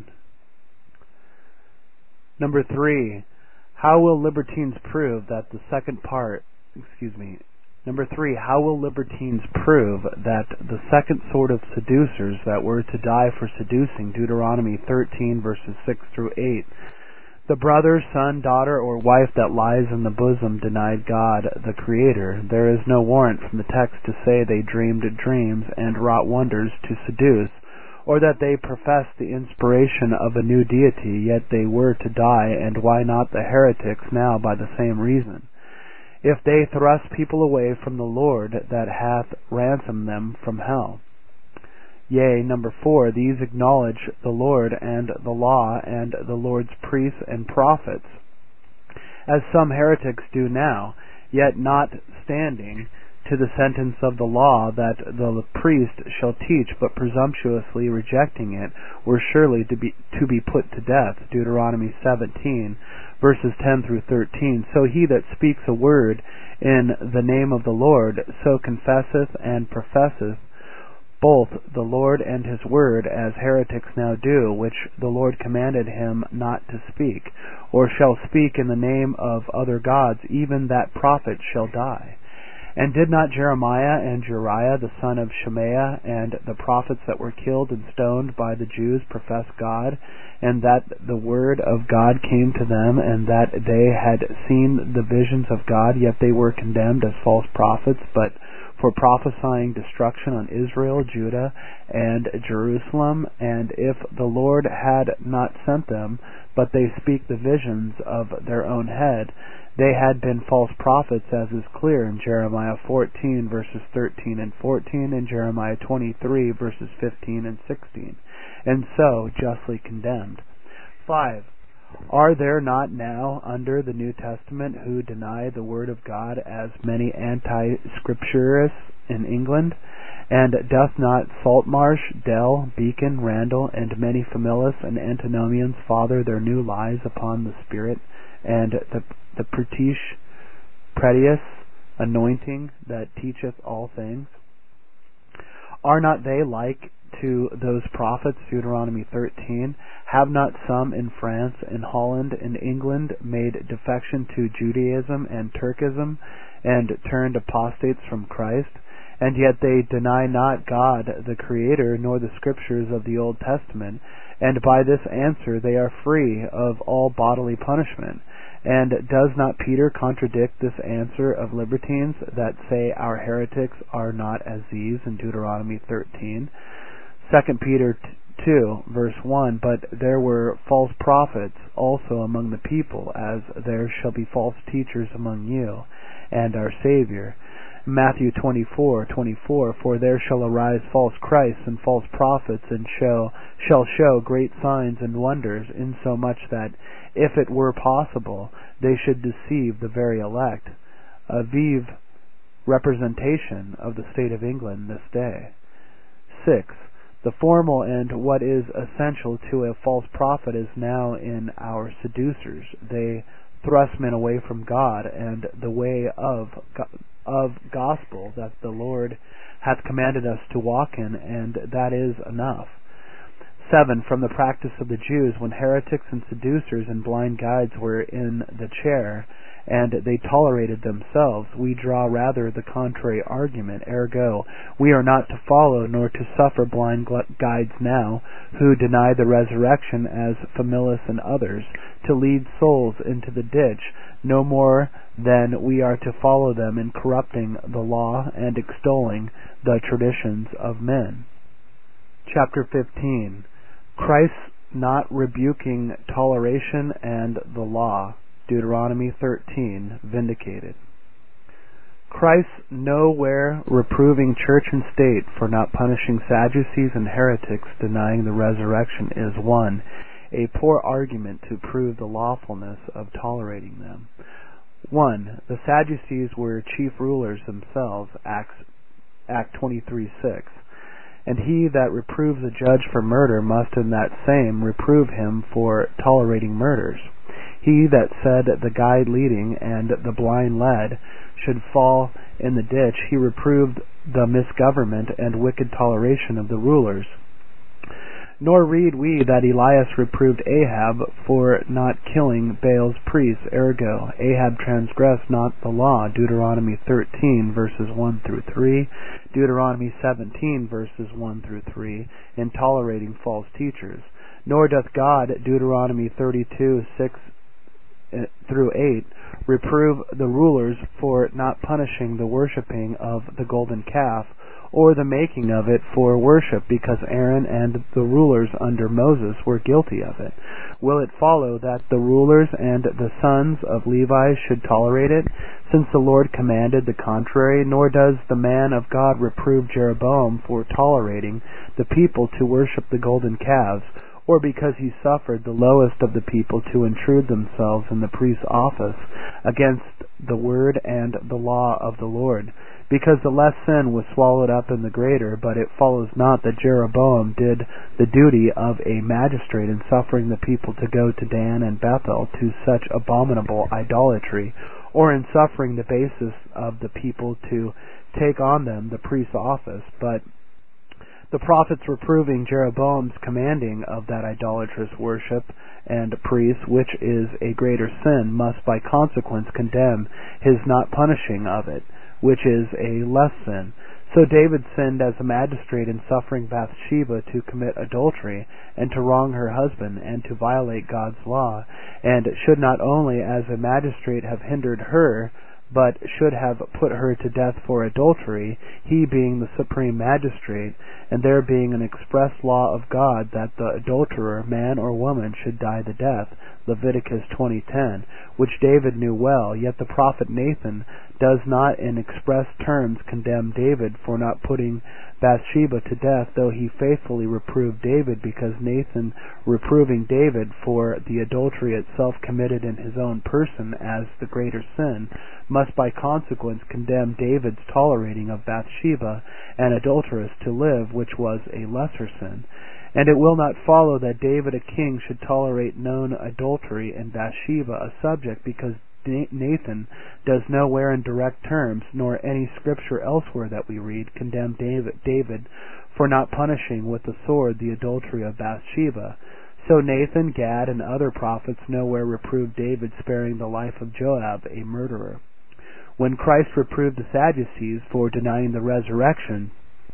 Number three, how will libertines prove that the second part, excuse me, Number three, how will libertines prove that the second sort of seducers that were to die for seducing, Deuteronomy thirteen, verses six through eight, the brother, son, daughter, or wife that lies in the bosom denied God the Creator? There is no warrant from the text to say they dreamed dreams and wrought wonders to seduce, or that they professed the inspiration of a new deity, yet they were to die, and why not the heretics now by the same reason? If they thrust people away from the Lord that hath ransomed them from hell. Yea, number four, these acknowledge the Lord and the law and the Lord's priests and prophets, as some heretics do now, yet not standing to the sentence of the law that the priest shall teach, but presumptuously rejecting it, were surely to be to be put to death, Deuteronomy seventeen, verses ten through thirteen. So he that speaks a word in the name of the Lord, so confesseth and professeth both the Lord and his word, as heretics now do, which the Lord commanded him not to speak, or shall speak in the name of other gods, even that prophet shall die. And did not Jeremiah and Jeriah the son of Shemaiah and the prophets that were killed and stoned by the Jews profess God, and that the word of God came to them, and that they had seen the visions of God, yet they were condemned as false prophets, but for prophesying destruction on Israel, Judah, and Jerusalem? And if the Lord had not sent them, but they speak the visions of their own head, they had been false prophets, as is clear in Jeremiah fourteen, verses thirteen and fourteen, and Jeremiah twenty-three, verses fifteen and sixteen, and so justly condemned. Five, are there not now under the New Testament who deny the Word of God as many anti-scripturists in England? And doth not Saltmarsh, Dell, Beacon, Randall, and many Familius and Antinomians father their new lies upon the Spirit and the the Pretish, Pretius anointing that teacheth all things? Are not they like to those prophets, Deuteronomy thirteen? Have not some in France, in Holland, in England made defection to Judaism and Turkism, and turned apostates from Christ? And yet they deny not God the Creator, nor the Scriptures of the Old Testament, and by this answer they are free of all bodily punishment. And does not Peter contradict this answer of libertines that say our heretics are not as these in Deuteronomy thirteen? Second Peter two, verse one, but there were false prophets also among the people, as there shall be false teachers among you, and our Savior. Matthew twenty-four, twenty-four, for there shall arise false Christs and false prophets, and show, shall show great signs and wonders, insomuch that, if it were possible, they should deceive the very elect. a vive representation of the state of England this day. Six. The formal and what is essential to a false prophet is now in our seducers. They thrust men away from God and the way of of gospel that the Lord hath commanded us to walk in, and that is enough. Seven. From the practice of the Jews, when heretics and seducers and blind guides were in the chair, and they tolerated themselves, we draw rather the contrary argument. Ergo, we are not to follow nor to suffer blind guides now, who deny the resurrection as Familus and others, to lead souls into the ditch, no more than we are to follow them in corrupting the law and extolling the traditions of men. Chapter fifteen. Christ not rebuking toleration and the law. Deuteronomy thirteen, vindicated. Christ nowhere reproving church and state for not punishing Sadducees and heretics denying the resurrection is one, a poor argument to prove the lawfulness of tolerating them. One. The Sadducees were chief rulers themselves, Acts, Act twenty-three six. And he that reproves a judge for murder must in that same reprove him for tolerating murders. He that said the guide leading and the blind led should fall in the ditch, he reproved the misgovernment and wicked toleration of the rulers. Nor read we that Elias reproved Ahab for not killing Baal's priests. Ergo, Ahab transgressed not the law. Deuteronomy thirteen, verses one through three, Deuteronomy seventeen, verses one through three, in tolerating false teachers. Nor doth God, Deuteronomy thirty-two, six through eight, reprove the rulers for not punishing the worshipping of the golden calf, or the making of it for worship, because Aaron and the rulers under Moses were guilty of it. Will it follow that the rulers and the sons of Levi should tolerate it, since the Lord commanded the contrary? Nor does the man of God reprove Jeroboam for tolerating the people to worship the golden calves, or because he suffered the lowest of the people to intrude themselves in the priest's office against the word and the law of the Lord. Because the less sin was swallowed up in the greater, but it follows not that Jeroboam did the duty of a magistrate in suffering the people to go to Dan and Bethel to such abominable idolatry, or in suffering the basis of the people to take on them the priest's office, but the prophets reproving Jeroboam's commanding of that idolatrous worship and priests, which is a greater sin, must by consequence condemn his not punishing of it, which is a less sin. So David sinned as a magistrate in suffering Bathsheba to commit adultery and to wrong her husband and to violate God's law, and should not only as a magistrate have hindered her, but should have put her to death for adultery, he being the supreme magistrate, and there being an express law of God that the adulterer, man or woman, should die the death, Leviticus twenty ten, which David knew well. Yet the prophet Nathan does not in express terms condemn David for not putting Bathsheba to death, though he faithfully reproved David, because Nathan, reproving David for the adultery itself committed in his own person as the greater sin, must by consequence condemn David's tolerating of Bathsheba, an adulteress, to live, which was a lesser sin. And it will not follow that David a king should tolerate known adultery in Bathsheba a subject, because Nathan does nowhere in direct terms, nor any scripture elsewhere that we read, condemn David, David for not punishing with the sword the adultery of Bathsheba. So Nathan, Gad, and other prophets nowhere reproved David sparing the life of Joab, a murderer. When Christ reproved the Sadducees for denying the resurrection,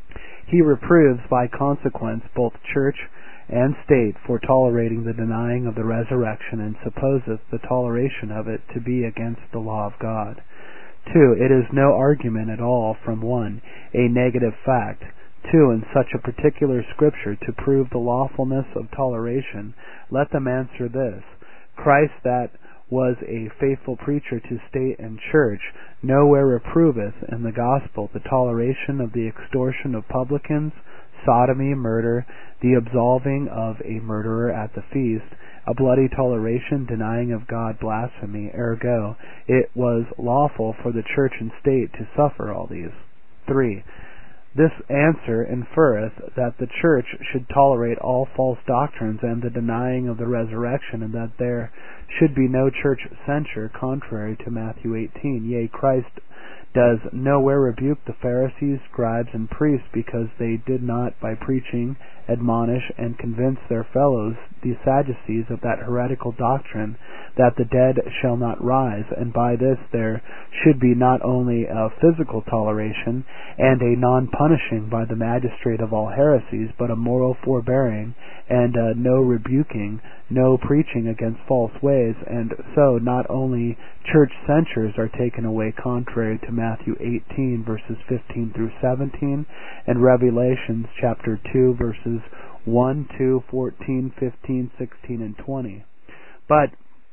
he reproves by consequence both church and state for tolerating the denying of the resurrection, and supposeth the toleration of it to be against the law of God. Two. It is no argument at all from one, a negative fact. Two. In such a particular scripture to prove the lawfulness of toleration, let them answer this: Christ that was a faithful preacher to state and church nowhere reproveth in the gospel the toleration of the extortion of publicans, sodomy, murder, the absolving of a murderer at the feast, a bloody toleration, denying of God, blasphemy. Ergo, it was lawful for the church and state to suffer all these. three. This answer inferreth that the church should tolerate all false doctrines and the denying of the resurrection, and that there should be no church censure, contrary to Matthew eighteen. Yea, Christ does nowhere rebuke the Pharisees, scribes, and priests, because they did not by preaching admonish and convince their fellows, the Sadducees, of that heretical doctrine, that the dead shall not rise, and by this there should be not only a physical toleration, and a non-punishing by the magistrate of all heresies, but a moral forbearing, and uh, no rebuking, no preaching against false ways, and so not only church censures are taken away, contrary to Matthew eighteen, verses fifteen through seventeen, and Revelations chapter two, verses one, two, fourteen, fifteen, sixteen, and twenty. But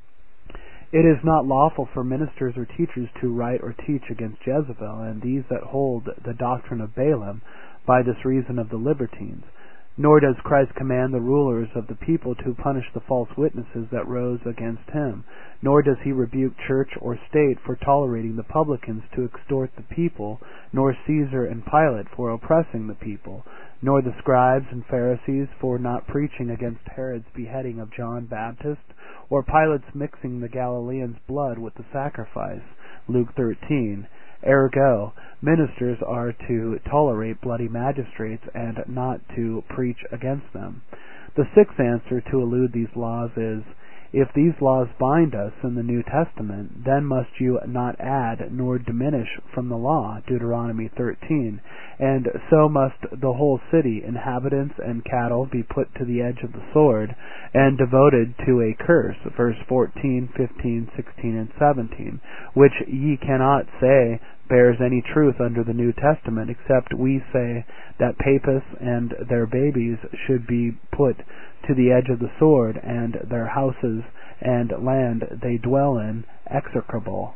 it is not lawful for ministers or teachers to write or teach against Jezebel, and these that hold the doctrine of Balaam, by this reason of the libertines. Nor does Christ command the rulers of the people to punish the false witnesses that rose against him. Nor does he rebuke church or state for tolerating the publicans to extort the people, nor Caesar and Pilate for oppressing the people, nor the scribes and Pharisees for not preaching against Herod's beheading of John Baptist, or Pilate's mixing the Galileans' blood with the sacrifice. Luke thirteen. Ergo, ministers are to tolerate bloody magistrates and not to preach against them. The sixth answer to elude these laws is, if these laws bind us in the New Testament, then must you not add nor diminish from the law, Deuteronomy thirteen, and so must the whole city, inhabitants and cattle, be put to the edge of the sword, and devoted to a curse, verse fourteen, fifteen, sixteen, and seventeen, which ye cannot say bears any truth under the New Testament, except we say that papists and their babies should be put to the edge of the sword, and their houses and land they dwell in execrable.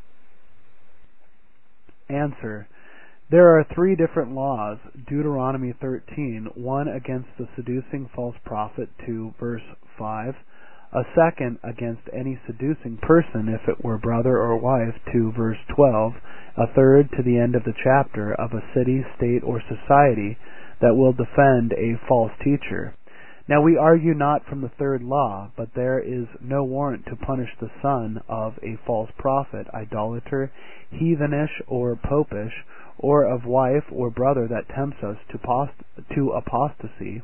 Answer. There are three different laws, Deuteronomy thirteen, one against the seducing false prophet to verse five, a second against any seducing person, if it were brother or wife, to verse twelve, a third to the end of the chapter, of a city, state, or society that will defend a false teacher. Now we argue not from the third law, but there is no warrant to punish the son of a false prophet, idolater, heathenish, or popish, or of wife or brother that tempts us to, post- to apostasy,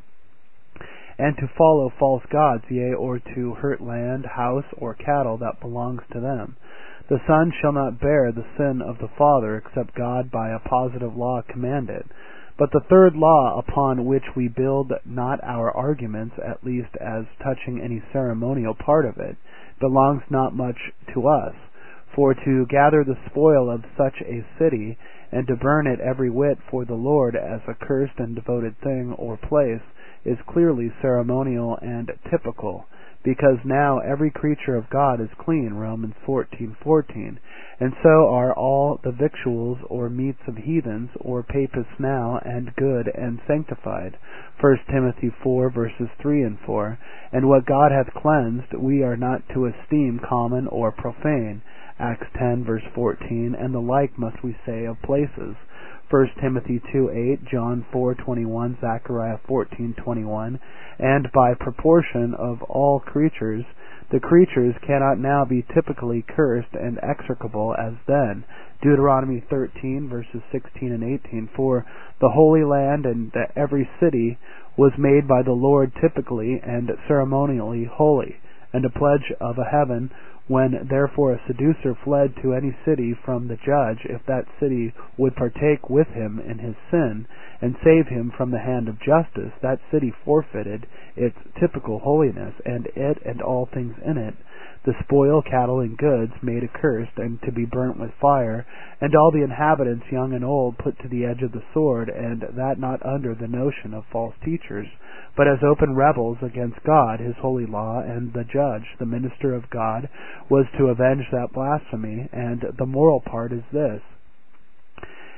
and to follow false gods, yea, or to hurt land, house, or cattle that belongs to them. The son shall not bear the sin of the father, except God by a positive law command it. But the third law, upon which we build not our arguments, at least as touching any ceremonial part of it, belongs not much to us. For to gather the spoil of such a city, and to burn it every whit for the Lord as a cursed and devoted thing or place, is clearly ceremonial and typical, because now every creature of God is clean, Romans fourteen fourteen, and so are all the victuals or meats of heathens or papists now, and good and sanctified, First Timothy four verses three and four, and what God hath cleansed we are not to esteem common or profane, Acts ten verse fourteen, and the like must we say of places, First Timothy two eight, John four twenty-one, Zechariah fourteen twenty-one, and by proportion of all creatures, the creatures cannot now be typically cursed and execrable as then, Deuteronomy thirteen verses sixteen and eighteen, for the Holy Land and the every city was made by the Lord typically and ceremonially holy, and a pledge of a heaven. When therefore a seducer fled to any city from the judge, if that city would partake with him in his sin, and save him from the hand of justice, that city forfeited its typical holiness, and it and all things in it, the spoil, cattle, and goods, made accursed, and to be burnt with fire, and all the inhabitants, young and old, put to the edge of the sword, and that not under the notion of false teachers, but as open rebels against God, his holy law, and the judge, the minister of God, was to avenge that blasphemy. And the moral part is this: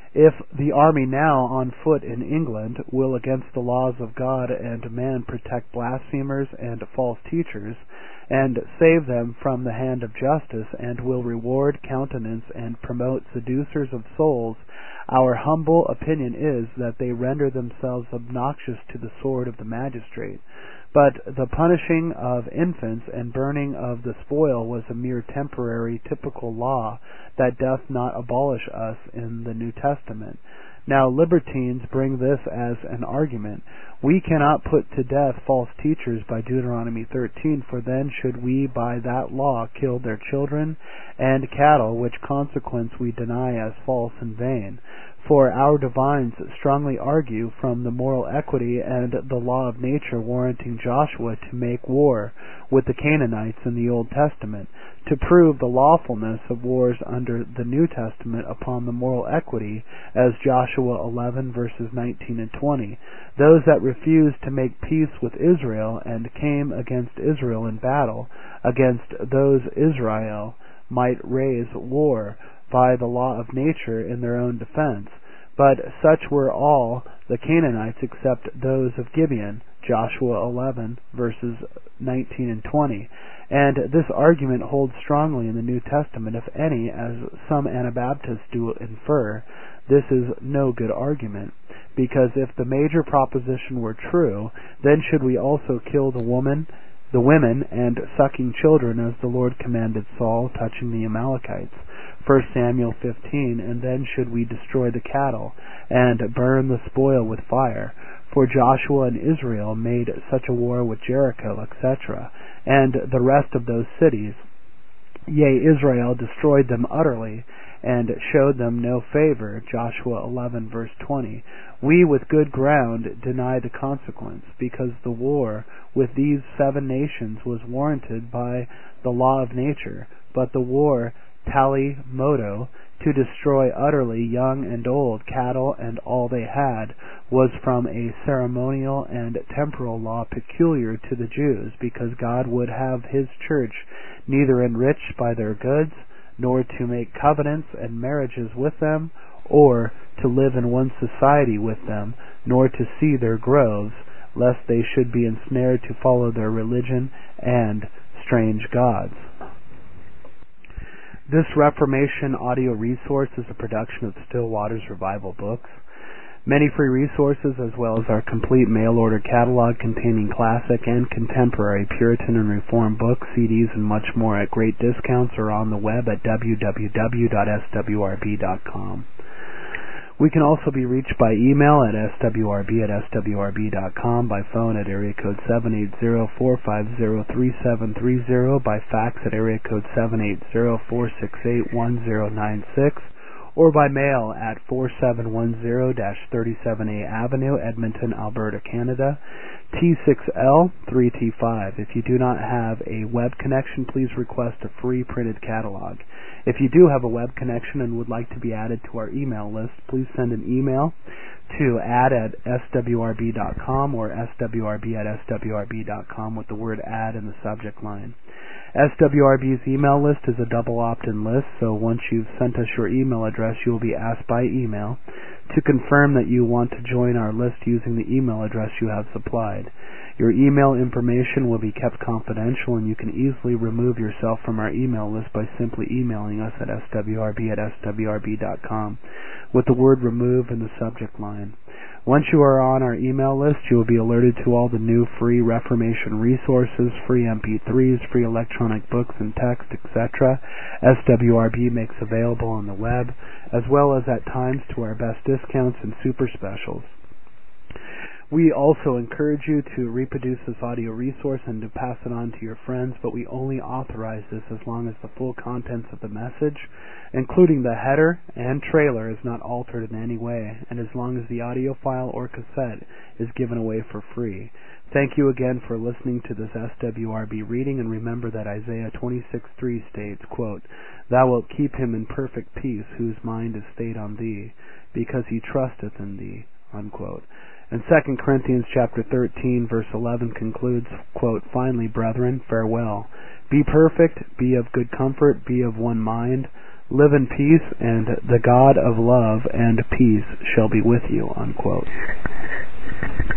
If the army now on foot in England will against the laws of God and man protect blasphemers and false teachers, and save them from the hand of justice, and will reward, countenance, and promote seducers of souls, our humble opinion is that they render themselves obnoxious to the sword of the magistrate. But the punishing of infants and burning of the spoil was a mere temporary, typical law that doth not abolish us in the New Testament. Now libertines bring this as an argument. We cannot put to death false teachers by Deuteronomy thirteen, for then should we by that law kill their children and cattle, which consequence we deny as false and vain. For our divines strongly argue from the moral equity and the law of nature warranting Joshua to make war with the Canaanites in the Old Testament, to prove the lawfulness of wars under the New Testament upon the moral equity, as Joshua eleven verses nineteen and twenty. Those that refused to make peace with Israel and came against Israel in battle, against those Israel might raise war by the law of nature in their own defense. But such were all the Canaanites except those of Gibeon, Joshua eleven verses nineteen and twenty. And this argument holds strongly in the New Testament, if any, as some Anabaptists do infer. This is no good argument, because if the major proposition were true, then should we also kill the woman, the women, and sucking children, as the Lord commanded Saul touching the Amalekites, First Samuel fifteen, and then should we destroy the cattle, and burn the spoil with fire. For Joshua and Israel made such a war with Jericho, et cetera, and the rest of those cities. Yea, Israel destroyed them utterly, and showed them no favor, Joshua eleven verse twenty. We with good ground deny the consequence, because the war with these seven nations was warranted by the law of nature, but the war tali modo, to destroy utterly young and old, cattle and all they had, was from a ceremonial and temporal law peculiar to the Jews, because God would have his church neither enriched by their goods, nor to make covenants and marriages with them, or to live in one society with them, nor to see their groves, lest they should be ensnared to follow their religion and strange gods. This Reformation audio resource is a production of Still Waters Revival Books. Many free resources, as well as our complete mail-order catalog containing classic and contemporary Puritan and Reformed books, C Ds, and much more at great discounts, are on the web at w w w dot s w r b dot com. We can also be reached by email at s w r b at s w r b dot com, by phone at area code seven eight zero, four five zero, three seven three zero, by fax at area code seven eight zero, four six eight, one zero nine six, or by mail at four seven one zero, thirty-seven A Avenue, Edmonton, Alberta, Canada, T six L three T five. If you do not have a web connection, please request a free printed catalog. If you do have a web connection and would like to be added to our email list, please send an email to add at s w r b dot com or s w r b at s w r b dot com with the word add in the subject line. S W R B's email list is a double opt-in list, so once you've sent us your email address, you will be asked by email to confirm that you want to join our list using the email address you have supplied. Your email information will be kept confidential, and you can easily remove yourself from our email list by simply emailing us at s w r b at s w r b dot com with the word remove in the subject line. Once you are on our email list, you will be alerted to all the new free Reformation resources, free M P threes, free electronic books and text, et cetera S W R B makes available on the web, as well as at times to our best discounts and super specials. We also encourage you to reproduce this audio resource and to pass it on to your friends, but we only authorize this as long as the full contents of the message, including the header and trailer, is not altered in any way, and as long as the audio file or cassette is given away for free. Thank you again for listening to this S W R B reading, and remember that Isaiah twenty-six three states, quote, "Thou wilt keep him in perfect peace, whose mind is stayed on thee, because he trusteth in thee," unquote. And Second Corinthians chapter thirteen, verse eleven concludes, quote, "Finally, brethren, farewell. Be perfect, be of good comfort, be of one mind. Live in peace, and the God of love and peace shall be with you, unquote.